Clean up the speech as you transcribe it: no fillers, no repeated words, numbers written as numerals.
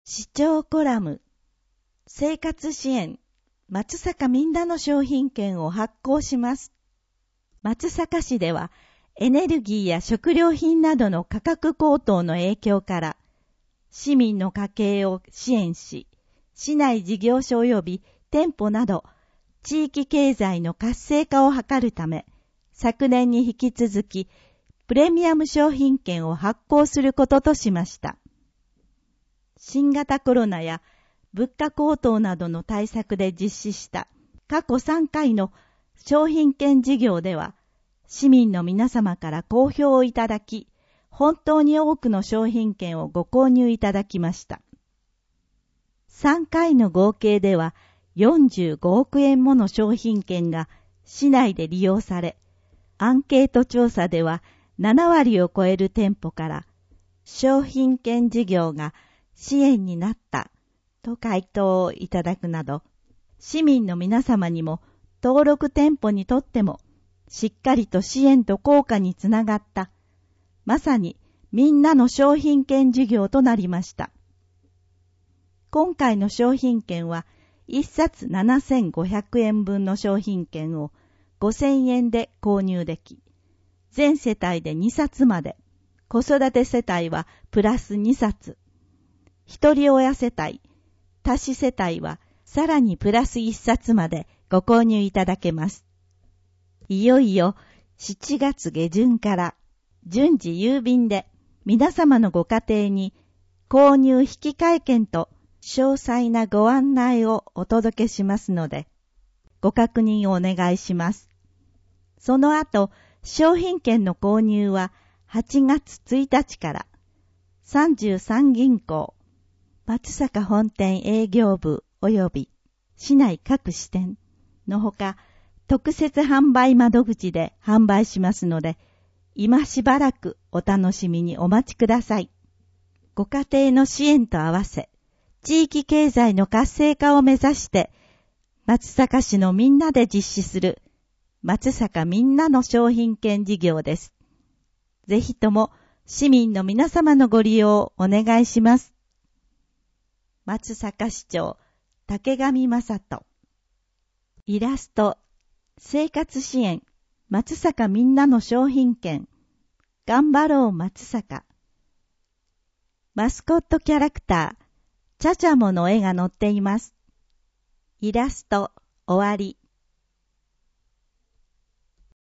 視聴コラム、生活支援、松阪みんなの商品券を発行します。松阪市では、エネルギーや食料品などの価格高騰の影響から、市民の家計を支援し、市内事業所及び店舗など、地域経済の活性化を図るため、昨年に引き続き、プレミアム商品券を発行することとしました。新型コロナや物価高騰などの対策で実施した過去3回の商品券事業では、市民の皆様から好評をいただき、本当に多くの商品券をご購入いただきました。3回の合計では45億円もの商品券が市内で利用され、アンケート調査では7割を超える店舗から商品券事業が支援になったと回答をいただくなど、市民の皆様にも登録店舗にとってもしっかりと支援と効果につながった、まさにみんなの商品券事業となりました。今回の商品券は1冊7500円分の商品券を5000円で購入でき、全世帯で2冊まで、子育て世帯はプラス2冊、一人親世帯、多子世帯はさらにプラス1冊までご購入いただけます。いよいよ7月下旬から順次郵便で皆様のご家庭に購入引換券と詳細なご案内をお届けしますので、ご確認をお願いします。その後、商品券の購入は8月1日から33銀行、松阪本店営業部及び市内各支店のほか特設販売窓口で販売しますので、今しばらくお楽しみにお待ちください。ご家庭の支援と合わせ、地域経済の活性化を目指して松阪市のみんなで実施する松阪みんなの商品券事業です。ぜひとも市民の皆様のご利用をお願いします。松阪市長竹上正人。イラスト、生活支援松阪みんなの商品券、頑張ろう松阪。マスコットキャラクターチャチャモの絵が載っています。イラスト終わり。